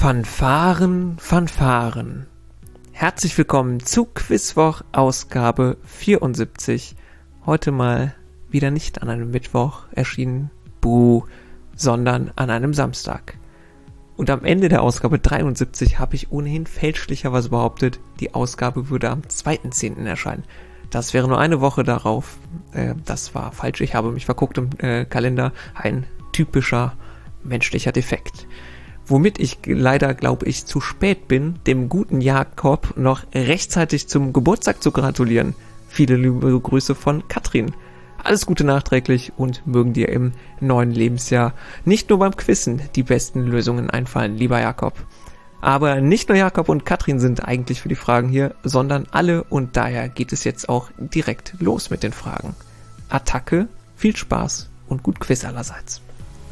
Fanfaren, Fanfaren. Herzlich willkommen zu Quizwoch Ausgabe 74. Heute mal wieder nicht an einem Mittwoch erschienen, sondern an einem Samstag. Und am Ende der Ausgabe 73 habe ich ohnehin fälschlicherweise behauptet, die Ausgabe würde am 2.10. erscheinen. Das wäre nur eine Woche darauf. Das war falsch, ich habe mich verguckt im Kalender. Ein typischer menschlicher Defekt. Womit ich leider, glaube ich, zu spät bin, dem guten Jakob noch rechtzeitig zum Geburtstag zu gratulieren. Viele liebe Grüße von Katrin. Alles Gute nachträglich und mögen dir im neuen Lebensjahr nicht nur beim Quizzen die besten Lösungen einfallen, lieber Jakob. Aber nicht nur Jakob und Katrin sind eigentlich für die Fragen hier, sondern alle, und daher geht es jetzt auch direkt los mit den Fragen. Attacke, viel Spaß und gut Quiz allerseits.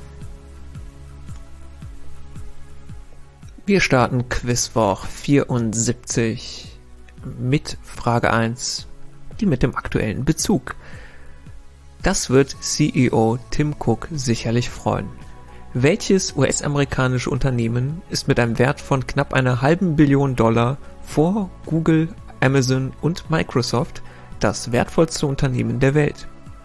Wir starten Quizwoch 74 mit Frage 1, die mit dem aktuellen Bezug. Das wird CEO Tim Cook sicherlich freuen. Welches US-amerikanische Unternehmen ist mit einem Wert von knapp einer halben Billion Dollar vor Google, Amazon und Microsoft das wertvollste Unternehmen der Welt?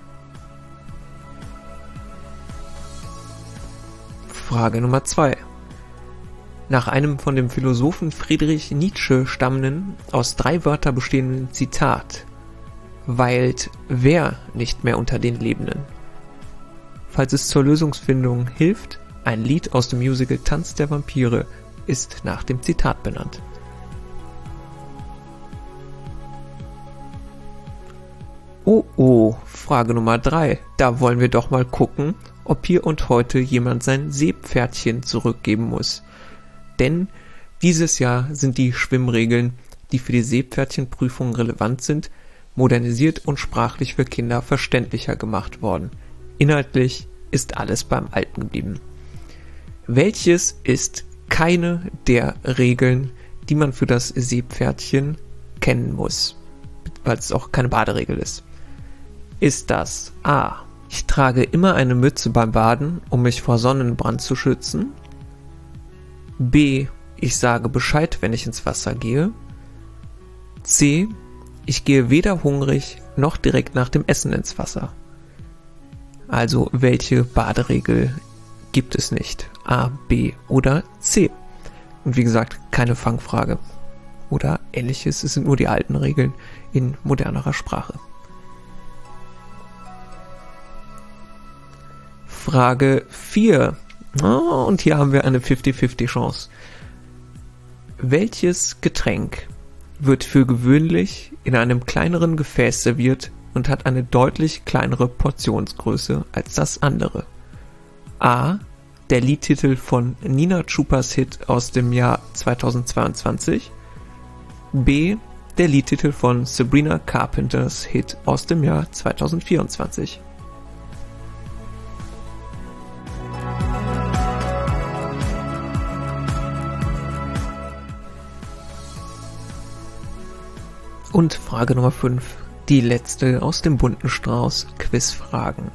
Frage Nummer 2. Nach einem von dem Philosophen Friedrich Nietzsche stammenden, aus 3 Wörter bestehenden Zitat weilt wer nicht mehr unter den Lebenden? Falls es zur Lösungsfindung hilft, ein Lied aus dem Musical Tanz der Vampire ist nach dem Zitat benannt. Oh, Frage Nummer 3. Da wollen wir doch mal gucken, ob hier und heute jemand sein Seepferdchen zurückgeben muss. Denn dieses Jahr sind die Schwimmregeln, die für die Seepferdchenprüfung relevant sind, modernisiert und sprachlich für Kinder verständlicher gemacht worden. Inhaltlich ist alles beim Alten geblieben. Welches ist keine der Regeln, die man für das Seepferdchen kennen muss, weil es auch keine Baderegel ist? Ist das A. Ich trage immer eine Mütze beim Baden, um mich vor Sonnenbrand zu schützen? B. Ich sage Bescheid, wenn ich ins Wasser gehe? C. Ich gehe weder hungrig noch direkt nach dem Essen ins Wasser. Also welche Baderegel gibt es nicht? A, B oder C? Und wie gesagt, keine Fangfrage oder ähnliches. Es sind nur die alten Regeln in modernerer Sprache. Frage 4. Und hier haben wir eine 50-50 Chance. Welches Getränk wird für gewöhnlich in einem kleineren Gefäß serviert und hat eine deutlich kleinere Portionsgröße als das andere? A. Der Liedtitel von Nina Chupas Hit aus dem Jahr 2022. B. Der Liedtitel von Sabrina Carpenters Hit aus dem Jahr 2024. Und Frage Nummer 5, die letzte aus dem bunten Strauß Quizfragen.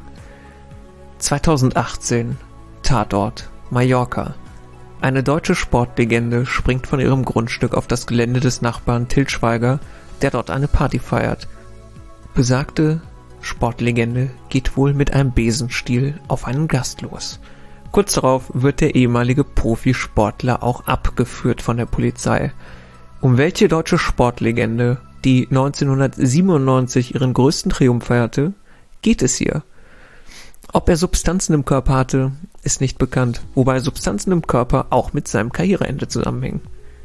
2018, Tatort, Mallorca. Eine deutsche Sportlegende springt von ihrem Grundstück auf das Gelände des Nachbarn Til Schweiger, der dort eine Party feiert. Besagte Sportlegende geht wohl mit einem Besenstiel auf einen Gast los. Kurz darauf wird der ehemalige Profisportler auch abgeführt von der Polizei. Um welche deutsche Sportlegende, die 1997 ihren größten Triumph feierte, geht es hier? Ob er Substanzen im Körper hatte, ist nicht bekannt, wobei Substanzen im Körper auch mit seinem Karriereende zusammenhängen.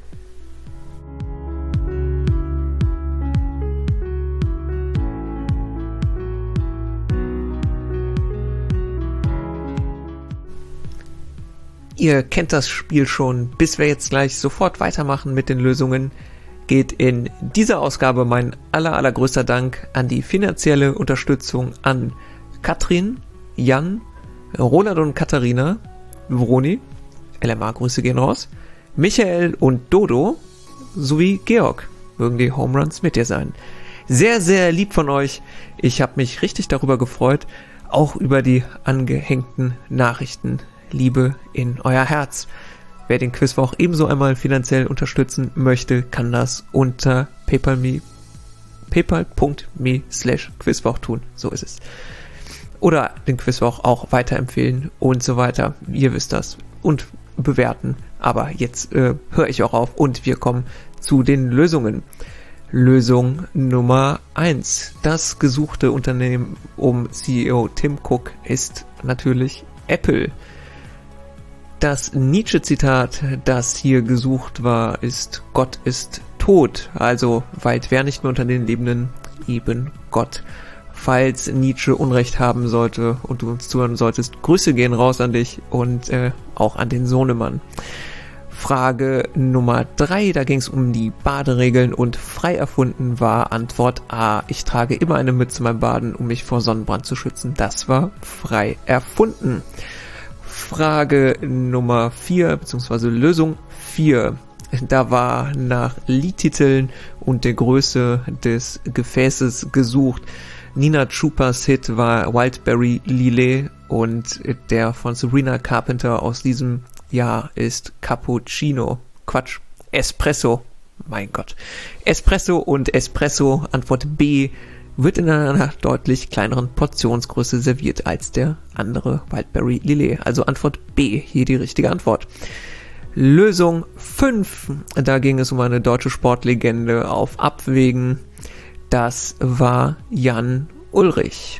Ihr kennt das Spiel schon, bis wir jetzt gleich sofort weitermachen mit den Lösungen, geht in dieser Ausgabe mein allergrößter Dank an die finanzielle Unterstützung an Katrin, Jan, Roland und Katharina, Vroni, LMA, Grüße gehen raus, Michael und Dodo, sowie Georg. Mögen die Homeruns mit dir sein. Sehr, sehr lieb von euch. Ich habe mich richtig darüber gefreut, auch über die angehängten Nachrichten. Liebe in euer Herz. Wer den Quizwoch ebenso einmal finanziell unterstützen möchte, kann das unter paypal.me/Quizwoch tun. So ist es. Oder den Quizwoch auch weiterempfehlen und so weiter. Ihr wisst das. Und bewerten. Aber jetzt höre ich auch auf und wir kommen zu den Lösungen. Lösung Nummer 1. Das gesuchte Unternehmen um CEO Tim Cook ist natürlich Apple. Das Nietzsche-Zitat, das hier gesucht war, ist: Gott ist tot. Also weilt wer nicht mehr unter den Lebenden, eben Gott. Falls Nietzsche Unrecht haben sollte und du uns zuhören solltest, Grüße gehen raus an dich und auch an den Sohnemann. Frage Nummer 3, da ging es um die Baderegeln und frei erfunden war Antwort A. Ich trage immer eine Mütze beim Baden, um mich vor Sonnenbrand zu schützen. Das war frei erfunden. Frage Nummer 4, beziehungsweise Lösung 4. Da war nach Liedtiteln und der Größe des Gefäßes gesucht. Nina Chupas Hit war Wildberry Lillet und der von Sabrina Carpenter aus diesem Jahr ist Cappuccino. Quatsch, Espresso. Mein Gott. Espresso und Espresso, Antwort B, wird in einer deutlich kleineren Portionsgröße serviert als der andere Wildberry Lillet. Also Antwort B, hier die richtige Antwort. Lösung 5, da ging es um eine deutsche Sportlegende auf Abwägen. Das war Jan Ullrich.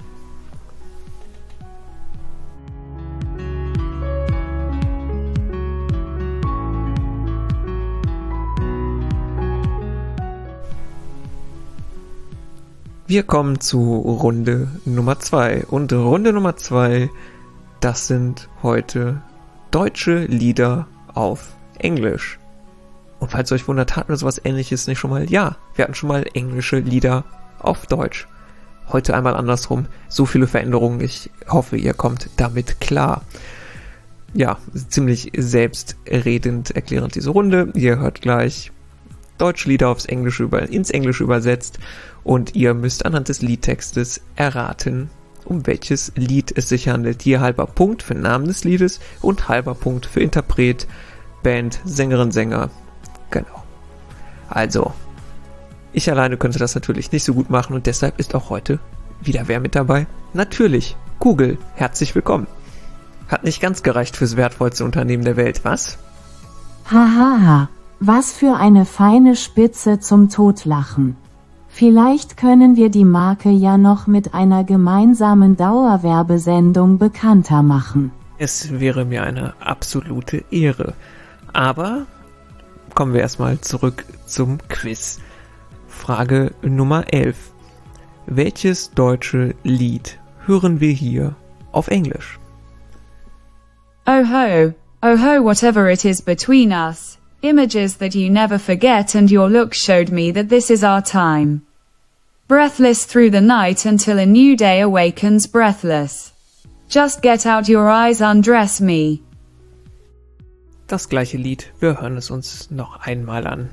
Wir kommen zu Runde Nummer 2. Und Runde Nummer 2, das sind heute deutsche Lieder auf Englisch. Und falls ihr euch wundert, hatten wir sowas Ähnliches nicht schon mal? Ja, wir hatten schon mal englische Lieder auf Deutsch. Heute einmal andersrum. So viele Veränderungen. Ich hoffe, ihr kommt damit klar. Ja, ziemlich selbstredend erklärend diese Runde. Ihr hört gleich deutsche Lieder ins Englische übersetzt und ihr müsst anhand des Liedtextes erraten, um welches Lied es sich handelt. Hier halber Punkt für den Namen des Liedes und halber Punkt für Interpret, Band, Sängerin, Sänger. Genau. Also, ich alleine könnte das natürlich nicht so gut machen und deshalb ist auch heute wieder wer mit dabei? Natürlich, Google. Herzlich willkommen. Hat nicht ganz gereicht fürs wertvollste Unternehmen der Welt, was? Hahaha, was für eine feine Spitze zum Totlachen. Vielleicht können wir die Marke ja noch mit einer gemeinsamen Dauerwerbesendung bekannter machen. Es wäre mir eine absolute Ehre. Aber kommen wir erstmal zurück zum Quiz. Frage Nummer 11. Welches deutsche Lied hören wir hier auf Englisch? Oh ho, whatever it is between us. Images that you never forget and your look showed me that this is our time. Breathless through the night until a new day awakens breathless. Just get out your eyes, undress me. Das gleiche Lied, wir hören es uns noch einmal an.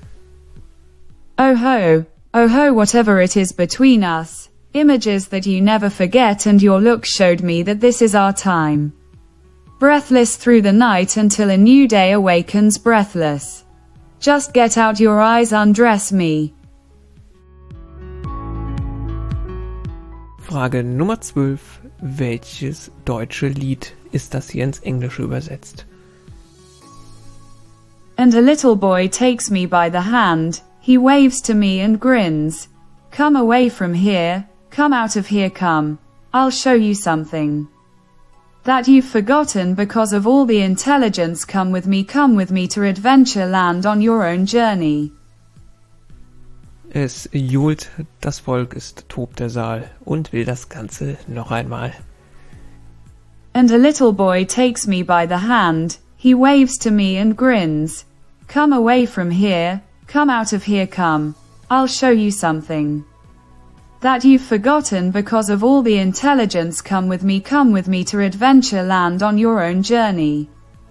Oh ho, whatever it is between us. Images that you never forget and your look showed me that this is our time. Breathless through the night until a new day awakens breathless. Just get out your eyes, undress me. Frage Nummer 12. Welches deutsche Lied ist das hier ins Englische übersetzt? And a little boy takes me by the hand, he waves to me and grins. Come away from here, come out of here, come. I'll show you something that you've forgotten because of all the intelligence. Come with me to Adventure Land on your own journey. Es johlt, das Volk, es tobt der Saal und will das Ganze noch einmal. And a little boy takes me by the hand, he waves to me and grins. Come away from here, come out of here, come. I'll show you something that you've forgotten because of all the intelligence. Come with me to Adventure Land on your own journey.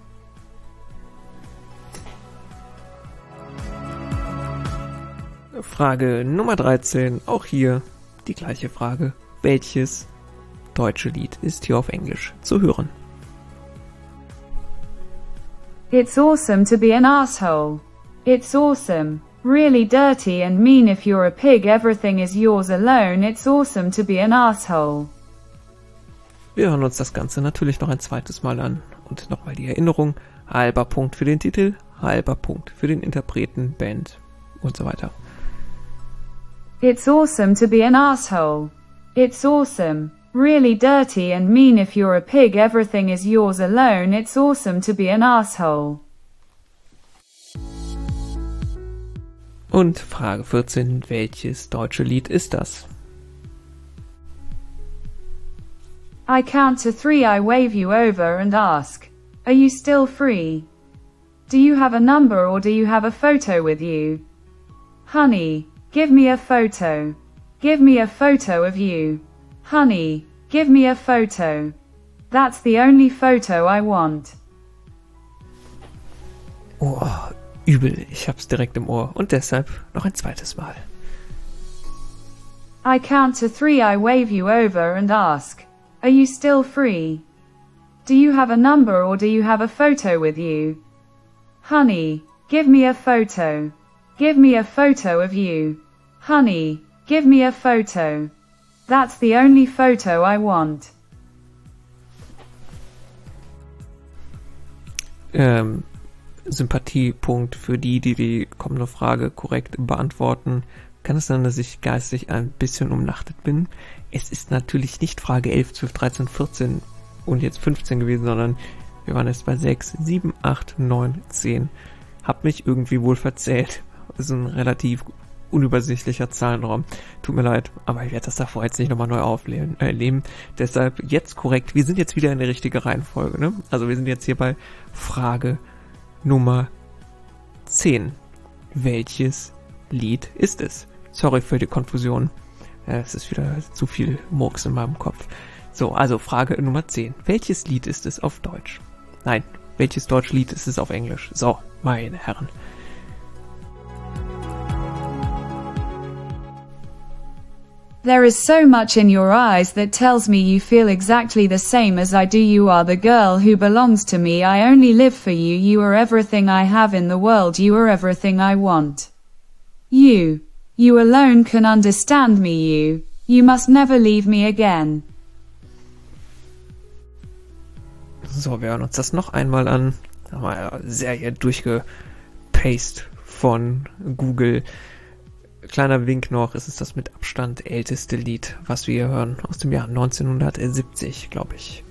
Frage Nummer 13, auch hier die gleiche Frage. Welches deutsche Lied ist hier auf Englisch zu hören? It's awesome to be an asshole. It's awesome. Really dirty and mean if you're a pig, everything is yours alone. It's awesome to be an asshole. Wir hören uns das Ganze natürlich noch ein zweites Mal an. Und nochmal die Erinnerung, halber Punkt für den Titel, halber Punkt für den Interpreten, Band und so weiter. It's awesome to be an asshole. It's awesome. Really dirty and mean if you're a pig, everything is yours alone. It's awesome to be an asshole. Und Frage 14, welches deutsche Lied ist das? I count to 3, I wave you over and ask, are you still free? Do you have a number or do you have a photo with you? Honey, give me a photo. Give me a photo of you. Honey, give me a photo. That's the only photo I want. Oh, übel, ich hab's direkt im Ohr und deshalb noch ein zweites Mal. I count to 3, I wave you over and ask, are you still free? Do you have a number or do you have a photo with you? Honey, give me a photo. Give me a photo of you. Honey, give me a photo. That's the only photo I want. Sympathiepunkt für die kommende Frage korrekt beantworten. Kann es sein, dass ich geistig ein bisschen umnachtet bin? Es ist natürlich nicht Frage 11, 12, 13, 14 und jetzt 15 gewesen, sondern wir waren jetzt bei 6, 7, 8, 9, 10. Hab mich irgendwie wohl verzählt. Das ist ein relativ unübersichtlicher Zahlenraum. Tut mir leid, aber ich werde das davor jetzt nicht nochmal neu aufnehmen. Deshalb jetzt korrekt. Wir sind jetzt wieder in der richtigen Reihenfolge, ne? Also wir sind jetzt hier bei Frage Nummer 10. Welches Lied ist es? Sorry für die Konfusion. Es ist wieder zu viel Murks in meinem Kopf. So, also Frage Nummer 10. Welches Lied ist es auf Deutsch? Nein, welches deutsche Lied ist es auf Englisch? So, meine Herren. There is so much in your eyes that tells me you feel exactly the same as I do. You are the girl who belongs to me. I only live for you. You are everything I have in the world. You are everything I want. You alone can understand me. You must never leave me again. So, wir hören uns das noch einmal an. Haben wir sehr hier durchgepaced von Google. Kleiner Wink noch, es ist das mit Abstand älteste Lied, was wir hier hören, aus dem Jahr 1970, glaube ich.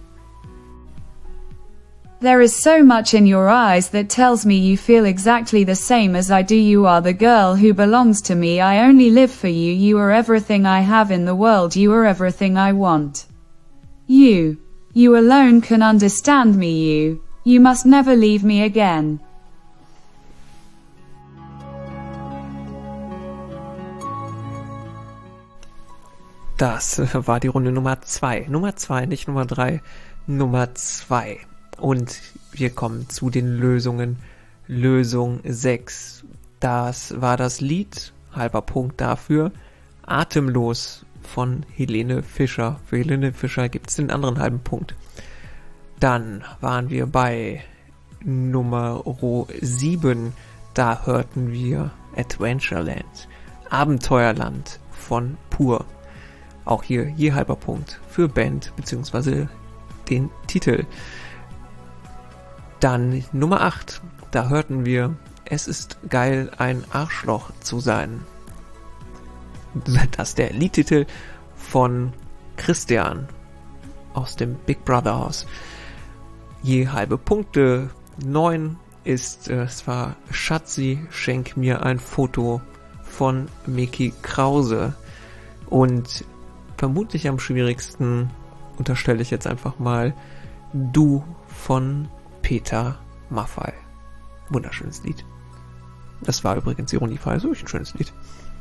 There is so much in your eyes that tells me you feel exactly the same as I do. You are the girl who belongs to me. I only live for you. You are everything I have in the world. You are everything I want. You alone can understand me. You must never leave me again. Das war die Runde Nummer 2. Nummer 2, nicht Nummer 3, Nummer 2. Und wir kommen zu den Lösungen. Lösung 6. Das war das Lied, halber Punkt dafür, Atemlos von Helene Fischer. Für Helene Fischer gibt es den anderen halben Punkt. Dann waren wir bei Nummer 7. Da hörten wir Adventureland, Abenteuerland von Pur. Auch hier je halber Punkt für Band bzw. den Titel. Dann Nummer 8. Da hörten wir Es ist geil, ein Arschloch zu sein. Das ist der Liedtitel von Christian aus dem Big Brother Haus. Je halbe Punkte. 9 ist, es war Schatzi, schenk mir ein Foto von Micky Krause. Und vermutlich am schwierigsten unterstelle ich jetzt einfach mal Du von Peter Maffay. Wunderschönes Lied. Das war übrigens ironiefrei, so ein schönes Lied.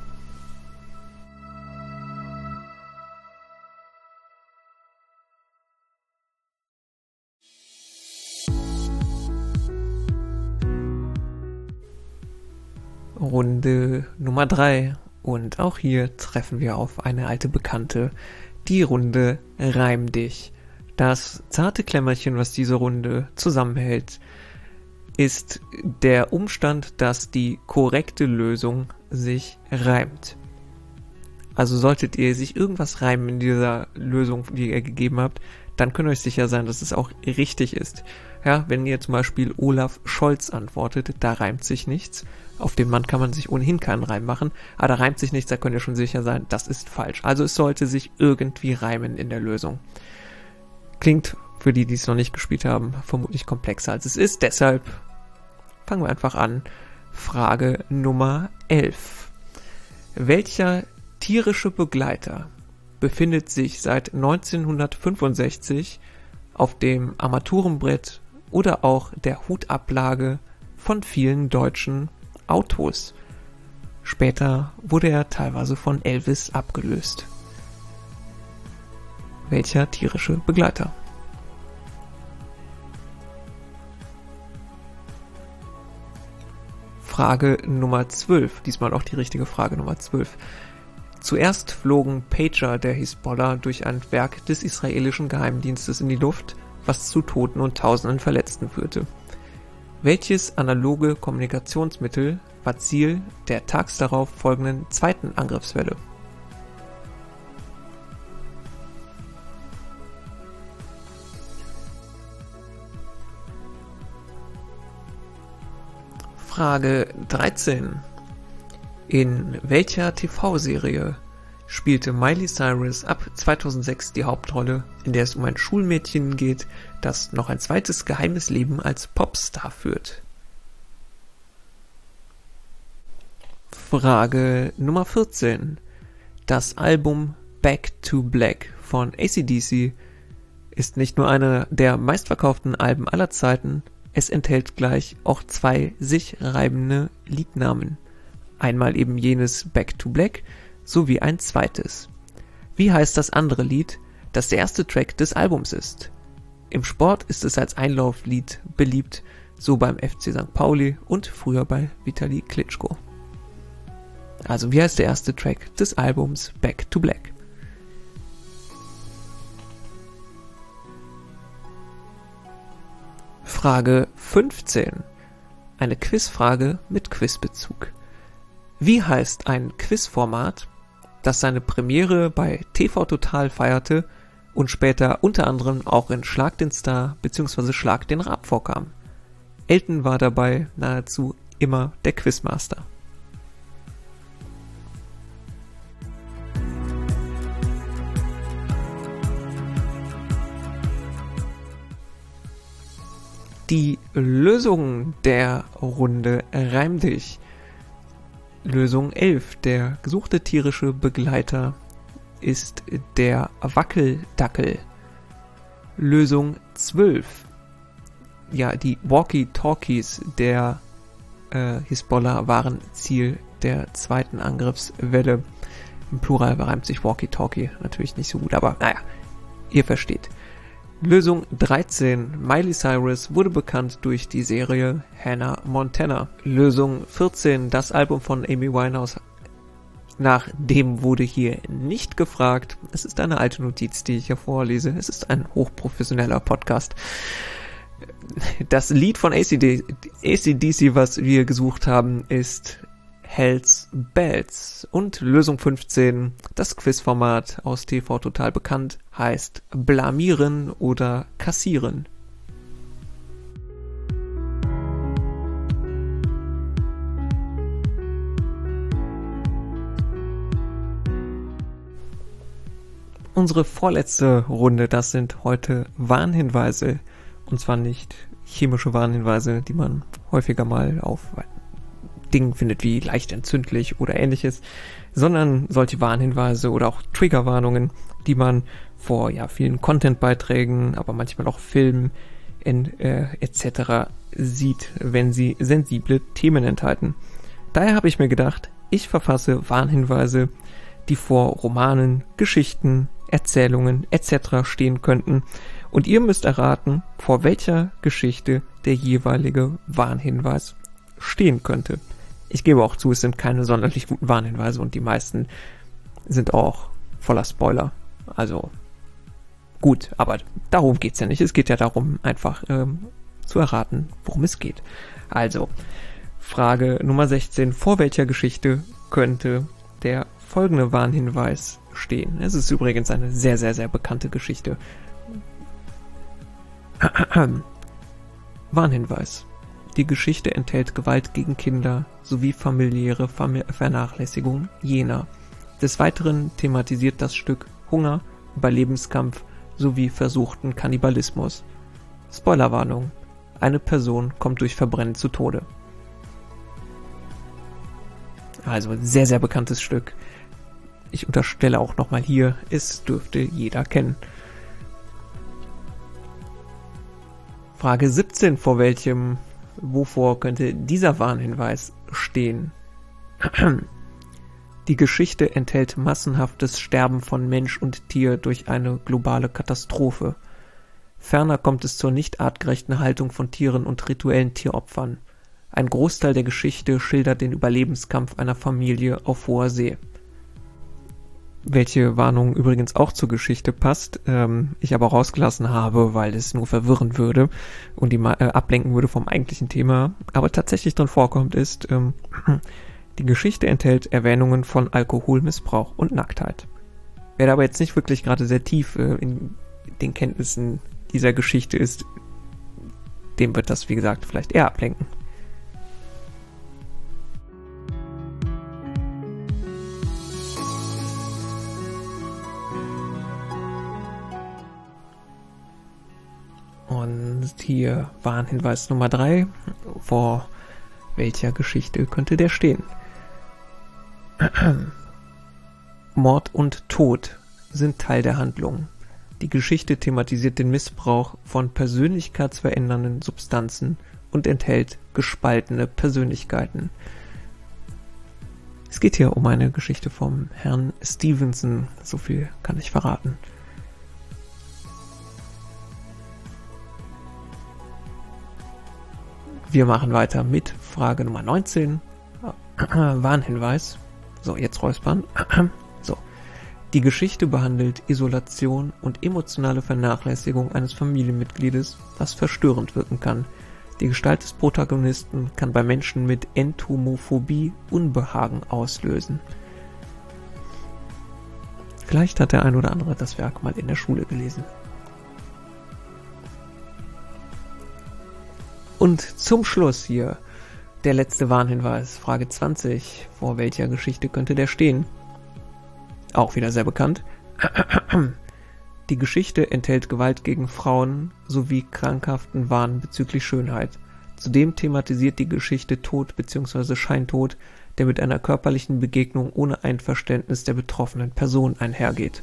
Runde Nummer 3. Und auch hier treffen wir auf eine alte Bekannte, die Runde Reim dich. Das zarte Klemmerchen, was diese Runde zusammenhält. ist der Umstand, dass die korrekte Lösung sich reimt. Also solltet ihr sich irgendwas reimen in dieser Lösung, die ihr gegeben habt, dann könnt ihr euch sicher sein, dass es auch richtig ist. Ja, wenn ihr zum Beispiel Olaf Scholz antwortet, da reimt sich nichts. Auf den Mann kann man sich ohnehin keinen Reim machen, aber da reimt sich nichts, da könnt ihr schon sicher sein, das ist falsch. Also es sollte sich irgendwie reimen in der Lösung. Klingt für die, die es noch nicht gespielt haben, vermutlich komplexer als es ist. Deshalb fangen wir einfach an. Frage Nummer 11. Welcher tierische Begleiter befindet sich seit 1965 auf dem Armaturenbrett oder auch der Hutablage von vielen deutschen Autos? Später wurde er teilweise von Elvis abgelöst. Welcher tierische Begleiter? Frage Nummer 12, diesmal auch die richtige Frage Nummer 12. Zuerst flogen Pager der Hisbollah durch ein Werk des israelischen Geheimdienstes in die Luft, was zu Toten und tausenden Verletzten führte. Welches analoge Kommunikationsmittel war Ziel der tags darauf folgenden zweiten Angriffswelle? Frage 13. In welcher TV-Serie spielte Miley Cyrus ab 2006 die Hauptrolle, in der es um ein Schulmädchen geht, das noch ein zweites geheimes Leben als Popstar führt? Frage Nummer 14. Das Album Back to Black von AC/DC ist nicht nur eine der meistverkauften Alben aller Zeiten, es enthält gleich auch zwei sich reimende Liednamen. Einmal eben jenes Back to Black, sowie ein zweites. Wie heißt das andere Lied, das der erste Track des Albums ist? Im Sport ist es als Einlauflied beliebt, so beim FC St. Pauli und früher bei Vitali Klitschko. Also wie heißt der erste Track des Albums Back to Black? Frage 15. Eine Quizfrage mit Quizbezug. Wie heißt ein Quizformat, das seine Premiere bei TV Total feierte und später unter anderem auch in Schlag den Star bzw. Schlag den Raab vorkam? Elton war dabei nahezu immer der Quizmaster. Die Lösung der Runde Reim dich. Lösung 11. Der gesuchte tierische Begleiter ist der Wackeldackel. Lösung 12. Ja, die Walkie-Talkies der Hisbollah waren Ziel der zweiten Angriffswelle. Im Plural reimt sich Walkie-Talkie natürlich nicht so gut, aber naja, ihr versteht. Lösung 13. Miley Cyrus wurde bekannt durch die Serie Hannah Montana. Lösung 14. Das Album von Amy Winehouse. Nach dem wurde hier nicht gefragt. Es ist eine alte Notiz, die ich hier vorlese. Es ist ein hochprofessioneller Podcast. Das Lied von AC/DC, was wir gesucht haben, ist Hells Bells. Und Lösung 15, das Quizformat aus TV Total bekannt, heißt Blamieren oder Kassieren. Unsere vorletzte Runde, das sind heute Warnhinweise. Und zwar nicht chemische Warnhinweise, die man häufiger mal auf Dingen findet wie leicht entzündlich oder ähnliches, sondern solche Warnhinweise oder auch Triggerwarnungen, die man vor vielen Content-Beiträgen, aber manchmal auch Filmen etc. sieht, wenn sie sensible Themen enthalten. Daher habe ich mir gedacht, ich verfasse Warnhinweise, die vor Romanen, Geschichten, Erzählungen etc. stehen könnten, und ihr müsst erraten, vor welcher Geschichte der jeweilige Warnhinweis stehen könnte. Ich gebe auch zu, es sind keine sonderlich guten Warnhinweise und die meisten sind auch voller Spoiler. Also gut, aber darum geht's ja nicht. Es geht ja darum, einfach zu erraten, worum es geht. Also, Frage Nummer 16. Vor welcher Geschichte könnte der folgende Warnhinweis stehen? Es ist übrigens eine sehr, sehr, sehr bekannte Geschichte. Warnhinweis. Die Geschichte enthält Gewalt gegen Kinder sowie familiäre Vernachlässigung jener. Des Weiteren thematisiert das Stück Hunger, Überlebenskampf sowie versuchten Kannibalismus. Spoilerwarnung. Eine Person kommt durch Verbrennen zu Tode. Also sehr, sehr bekanntes Stück. Ich unterstelle auch nochmal hier, es dürfte jeder kennen. Frage 17. Wovor könnte dieser Warnhinweis stehen? Die Geschichte enthält massenhaftes Sterben von Mensch und Tier durch eine globale Katastrophe. Ferner kommt es zur nicht artgerechten Haltung von Tieren und rituellen Tieropfern. Ein Großteil der Geschichte schildert den Überlebenskampf einer Familie auf hoher See. Welche Warnung übrigens auch zur Geschichte passt, ich aber rausgelassen habe, weil es nur verwirren würde und die ablenken würde vom eigentlichen Thema, aber tatsächlich drin vorkommt, ist, die Geschichte enthält Erwähnungen von Alkoholmissbrauch und Nacktheit. Wer aber jetzt nicht wirklich gerade sehr tief in den Kenntnissen dieser Geschichte ist, dem wird das, wie gesagt, vielleicht eher ablenken. Und hier Warnhinweis Nummer 3. Vor welcher Geschichte könnte der stehen? Mord und Tod sind Teil der Handlung. Die Geschichte thematisiert den Missbrauch von persönlichkeitsverändernden Substanzen und enthält gespaltene Persönlichkeiten. Es geht hier um eine Geschichte vom Herrn Stevenson, so viel kann ich verraten. Wir machen weiter mit Frage Nummer 19. Warnhinweis. So, jetzt räuspern. So. Die Geschichte behandelt Isolation und emotionale Vernachlässigung eines Familienmitgliedes, was verstörend wirken kann. Die Gestalt des Protagonisten kann bei Menschen mit Entomophobie Unbehagen auslösen. Vielleicht hat der ein oder andere das Werk mal in der Schule gelesen. Und zum Schluss hier der letzte Warnhinweis, Frage 20. Vor welcher Geschichte könnte der stehen? Auch wieder sehr bekannt. Die Geschichte enthält Gewalt gegen Frauen sowie krankhaften Wahn bezüglich Schönheit. Zudem thematisiert die Geschichte Tod bzw. Scheintod, der mit einer körperlichen Begegnung ohne Einverständnis der betroffenen Person einhergeht.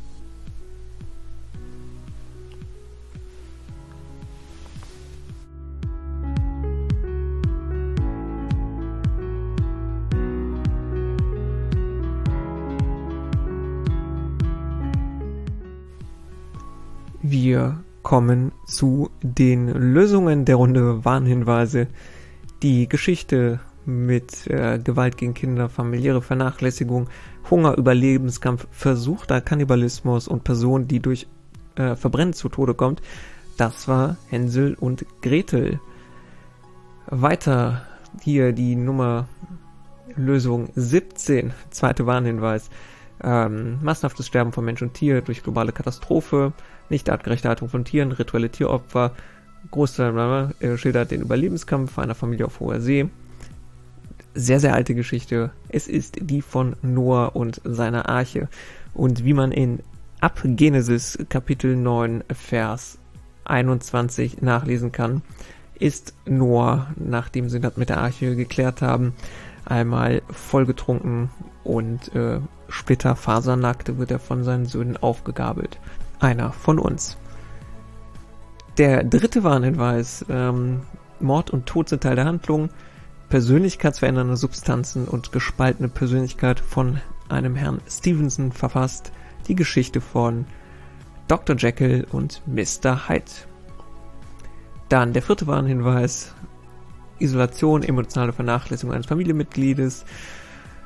Wir kommen zu den Lösungen der Runde Warnhinweise. Die Geschichte mit Gewalt gegen Kinder, familiäre Vernachlässigung, Hunger, Überlebenskampf, versuchter Kannibalismus und Person, die durch Verbrennen zu Tode kommt, das war Hänsel und Gretel. Weiter hier die Lösung 17, zweite Warnhinweis. Massenhaftes Sterben von Mensch und Tier durch globale Katastrophe, nicht artgerechte Haltung von Tieren, rituelle Tieropfer, Großteil schildert den Überlebenskampf einer Familie auf hoher See. Sehr, sehr alte Geschichte. Es ist die von Noah und seiner Arche. Und wie man ab Genesis Kapitel 9 Vers 21 nachlesen kann, ist Noah, nachdem sie das mit der Arche geklärt haben, einmal vollgetrunken und splitterfasernackt wird er von seinen Söhnen aufgegabelt. Einer von uns. Der dritte Warnhinweis, Mord und Tod sind Teil der Handlung, persönlichkeitsverändernde Substanzen und gespaltene Persönlichkeit von einem Herrn Stevenson verfasst, die Geschichte von Dr. Jekyll und Mr. Hyde. Dann der vierte Warnhinweis, Isolation, emotionale Vernachlässigung eines Familienmitgliedes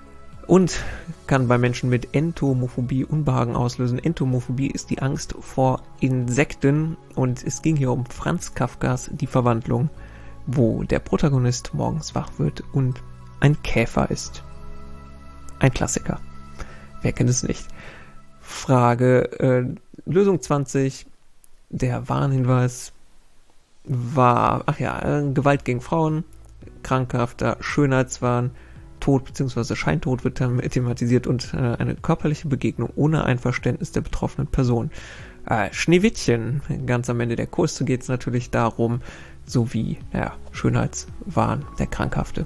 und kann bei Menschen mit Entomophobie Unbehagen auslösen. Entomophobie ist die Angst vor Insekten und es ging hier um Franz Kafkas Die Verwandlung, wo der Protagonist morgens wach wird und ein Käfer ist. Ein Klassiker. Wer kennt es nicht? Frage Lösung 20. Der Warnhinweis war, Gewalt gegen Frauen, krankhafter Schönheitswahn, Tod bzw. Scheintod wird thematisiert und eine körperliche Begegnung ohne Einverständnis der betroffenen Person. Schneewittchen, ganz am Ende der Kurse geht es natürlich darum, sowie Schönheitswahn, der krankhafte.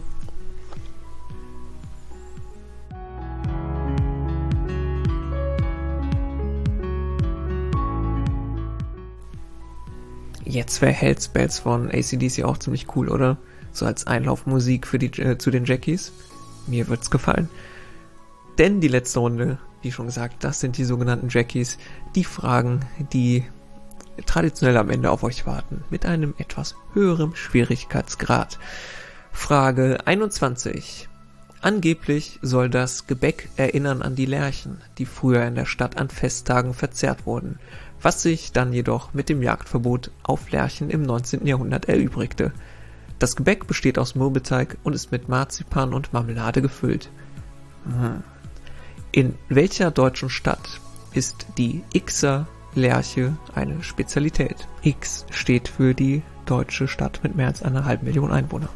Jetzt wäre Hells Bells von AC/DC auch ziemlich cool, oder? So als Einlaufmusik für zu den Jackies. Mir wird's gefallen. Denn die letzte Runde, wie schon gesagt, das sind die sogenannten Jackies. Die Fragen, die traditionell am Ende auf euch warten. Mit einem etwas höheren Schwierigkeitsgrad. Frage 21. Angeblich soll das Gebäck erinnern an die Lerchen, die früher in der Stadt an Festtagen verzehrt wurden, was sich dann jedoch mit dem Jagdverbot auf Lerchen im 19. Jahrhundert erübrigte. Das Gebäck besteht aus Mürbeteig und ist mit Marzipan und Marmelade gefüllt. In welcher deutschen Stadt ist die Xer Lerche eine Spezialität? X steht für die deutsche Stadt mit mehr als 1,5 Millionen Einwohnern.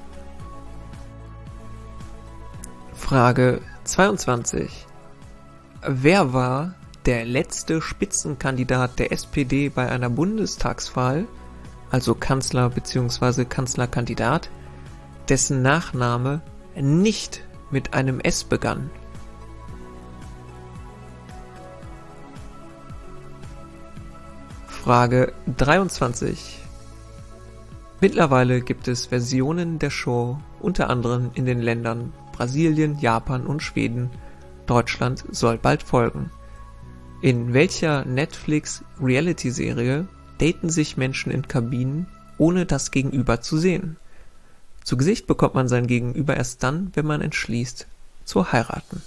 Frage 22. Wer war der letzte Spitzenkandidat der SPD bei einer Bundestagswahl, also Kanzler bzw. Kanzlerkandidat, dessen Nachname nicht mit einem S begann? Frage 23. Mittlerweile gibt es Versionen der Show, unter anderem in den Ländern Brasilien, Japan und Schweden. Deutschland soll bald folgen. In welcher Netflix-Reality-Serie daten sich Menschen in Kabinen, ohne das Gegenüber zu sehen? Zu Gesicht bekommt man sein Gegenüber erst dann, wenn man entschließt, zu heiraten.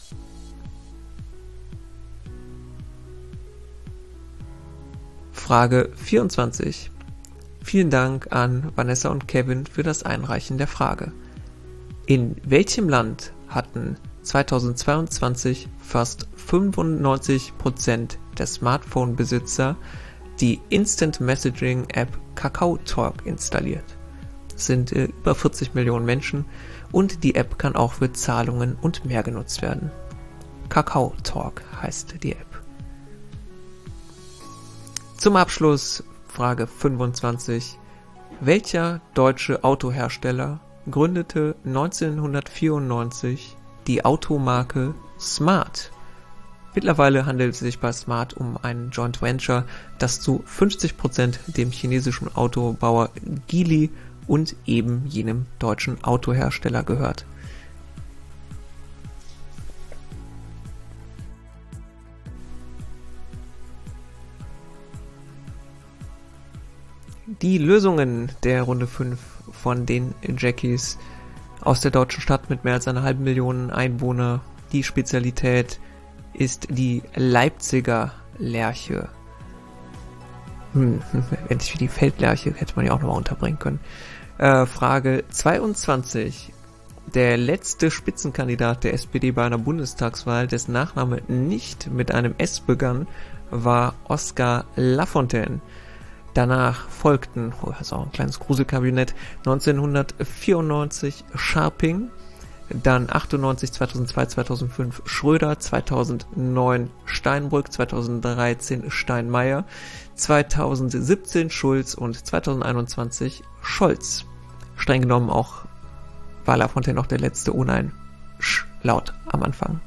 Frage 24. Vielen Dank an Vanessa und Kevin für das Einreichen der Frage. In welchem Land hatten 2022 fast 95% der Smartphone-Besitzer die Instant Messaging App KakaoTalk installiert? Das sind über 40 Millionen Menschen und die App kann auch für Zahlungen und mehr genutzt werden. KakaoTalk heißt die App. Zum Abschluss Frage 25. Welcher deutsche Autohersteller gründete 1994 die Automarke Smart? Mittlerweile handelt es sich bei Smart um ein Joint Venture, das zu 50% dem chinesischen Autobauer Geely und eben jenem deutschen Autohersteller gehört. Die Lösungen der Runde 5 von den Jackies aus der deutschen Stadt mit mehr als 1,5 Millionen Einwohner. Die Spezialität ist die Leipziger Lerche. Ähnlich wie die Feldlerche hätte man ja auch nochmal unterbringen können. Frage 22. Der letzte Spitzenkandidat der SPD bei einer Bundestagswahl, dessen Nachname nicht mit einem S begann, war Oskar Lafontaine. Danach folgten, also auch ein kleines Gruselkabinett, 1994 Scharping, dann 98, 2002, 2005 Schröder, 2009 Steinbrück, 2013 Steinmeier, 2017 Schulz und 2021 Scholz. Streng genommen auch war Lafontaine noch der letzte ohne ein Sch-Laut am Anfang.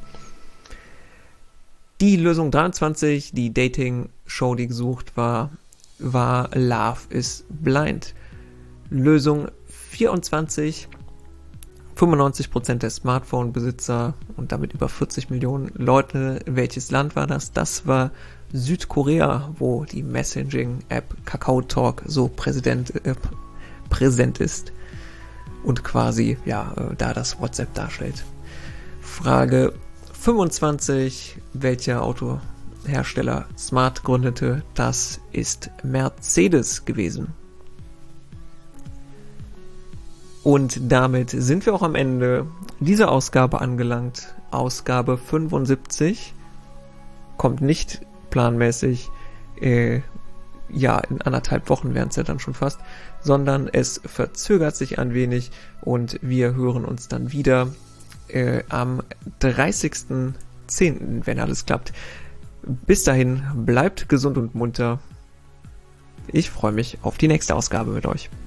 Die Lösung 23, die Dating-Show, die gesucht war Love is Blind. Lösung 24, 95% der Smartphone-Besitzer und damit über 40 Millionen Leute. Welches Land war das? Das war Südkorea, wo die Messaging-App KakaoTalk so präsent ist und quasi da das WhatsApp darstellt. Frage 25, welcher Autohersteller Smart gründete, das ist Mercedes gewesen. Und damit sind wir auch am Ende dieser Ausgabe angelangt. Ausgabe 75 kommt nicht planmäßig, in 1,5 Wochen wären es ja dann schon fast, sondern es verzögert sich ein wenig und wir hören uns dann wieder am 30.10., wenn alles klappt. Bis dahin, bleibt gesund und munter. Ich freue mich auf die nächste Ausgabe mit euch.